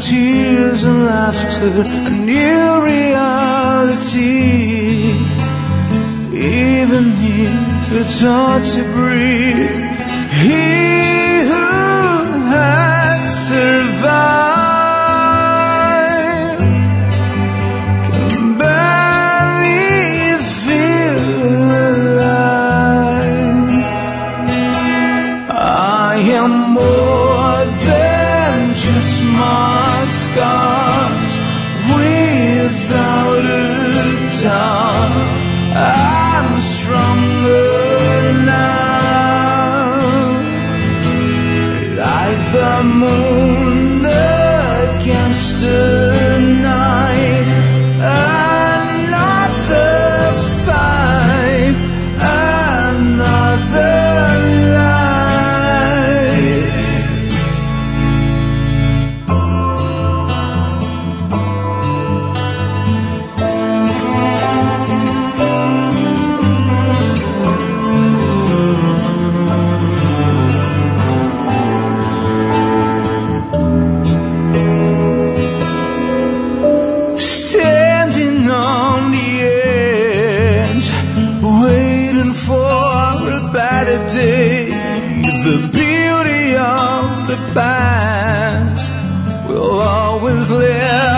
tears and laughter, a new reality. Even if it's hard to breathe, he who has survived can barely feel alive. I am more than just my scars, without a doubt. I'm stronger now, like the moon against the night. Another fight, another the beauty of the past will always live.